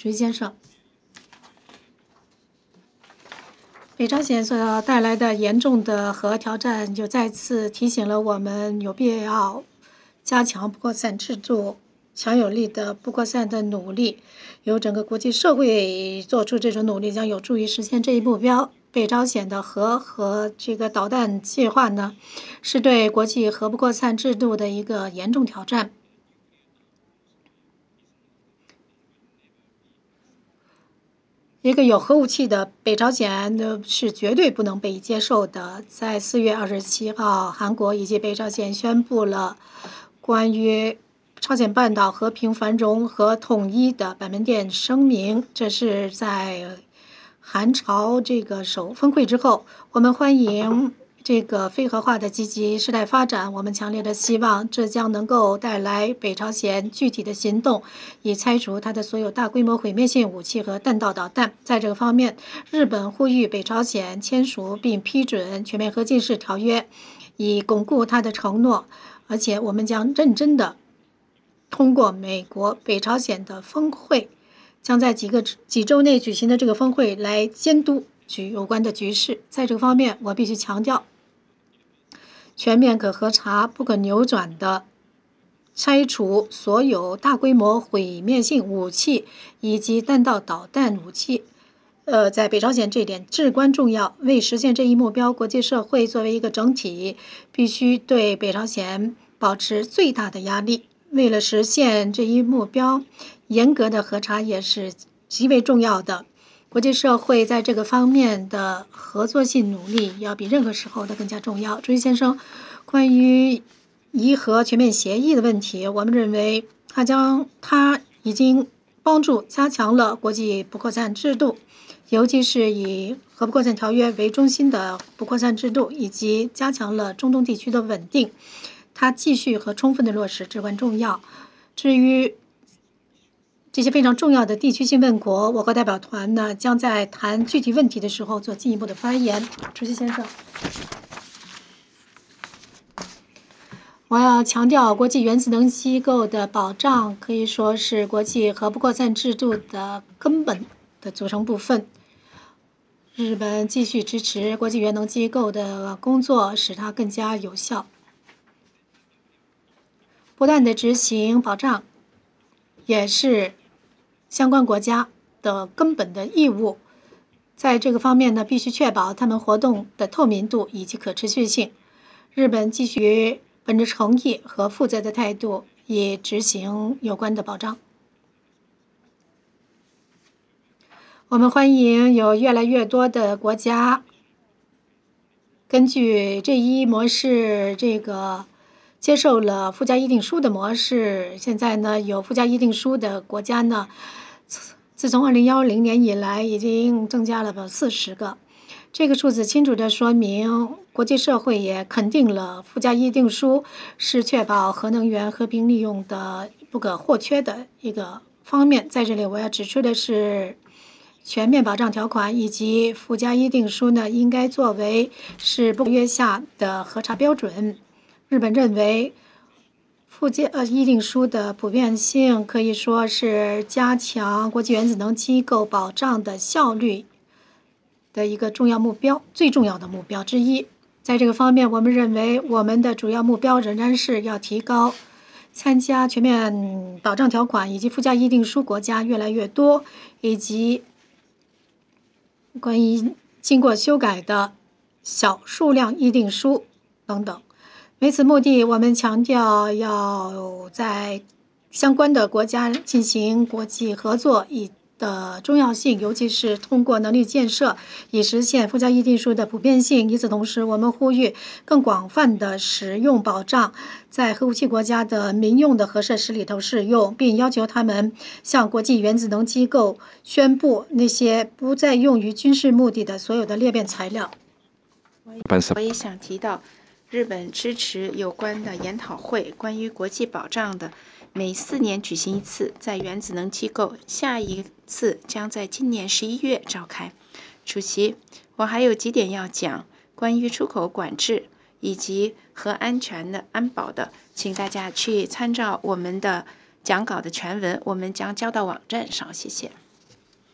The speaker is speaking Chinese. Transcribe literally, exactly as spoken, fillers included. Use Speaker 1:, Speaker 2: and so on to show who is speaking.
Speaker 1: 主席先生，北朝鲜所带来的严重的核挑战，就再次提醒了我们有必要加强不扩散制度，强有力的不扩散的努力，由整个国际社会做出这种努力，将有助于实现这一目标。北朝鲜的核和这个导弹计划呢，是对国际核不扩散制度的一个严重挑战。一个有核武器的北朝鲜呢，是绝对不能被接受的。在四月二十七号，韩国以及北朝鲜宣布了关于朝鲜半岛和平繁荣和统一的板门店声明，这是在韩朝这个首峰会之后。我们欢迎这个非核化的积极事态发展，我们强烈的希望这将能够带来北朝鲜具体的行动，以拆除它的所有大规模毁灭性武器和弹道导弹。在这个方面，日本呼吁北朝鲜签署并批准全面核禁止条约，以巩固它的承诺。而且，我们将认真的通过美国北朝鲜的峰会，将在几个几周内举行的这个峰会来监督局有关的局势。在这个方面，我必须强调，全面可核查、不可扭转的拆除所有大规模毁灭性武器以及弹道导弹武器。呃，在北朝鲜这一点至关重要。为实现这一目标，国际社会作为一个整体，必须对北朝鲜保持最大的压力。为了实现这一目标，严格的核查也是极为重要的。国际社会在这个方面的合作性努力，要比任何时候都更加重要。主席先生，关于伊核全面协议的问题，我们认为它将它已经帮助加强了国际不扩散制度，尤其是以核不扩散条约为中心的不扩散制度，以及加强了中东地区的稳定。它继续和充分的落实至关重要。至于这些非常重要的地区性问国，我和代表团呢将在谈具体问题的时候做进一步的发言。主席先生，我要强调，国际原子能机构的保障可以说是国际核不扩散制度的根本的组成部分。日本继续支持国际原能机构的工作，使它更加有效。不断的执行保障，也是相关国家的根本的义务。在这个方面呢，必须确保他们活动的透明度以及可持续性。日本继续本着诚意和负责的态度，以执行有关的保障。我们欢迎有越来越多的国家根据这一模式，这个接受了附加议定书的模式。现在呢，有附加议定书的国家呢，自从二零一零年以来，已经增加了四十个。这个数字清楚地说明，国际社会也肯定了附加议定书是确保核能源和平利用的不可或缺的一个方面。在这里，我要指出的是，全面保障条款以及附加议定书呢，应该作为是不约下的核查标准。日本认为，附加呃议定书的普遍性可以说是加强国际原子能机构保障的效率的一个重要目标，最重要的目标之一。在这个方面，我们认为我们的主要目标仍然是要提高参加全面保障条款以及附加议定书国家越来越多，以及关于经过修改的小数量议定书等等。为此目的，我们强调要在相关的国家进行国际合作以的重要性，尤其是通过能力建设，以实现附加议定书的普遍性。与此同时，我们呼吁更广泛的使用保障在核武器国家的民用的核设施里头适用，并要求他们向国际原子能机构宣布那些不再用于军事目的的所有的裂变材料。
Speaker 2: 我也想提到，日本支持有关的研讨会，关于国际保障的，每四年举行一次，在原子能机构，下一次将在今年十一月召开。主席，我还有几点要讲，关于出口管制以及核安全的安保的，请大家去参照我们的讲稿的全文，我们将交到网站上，谢谢。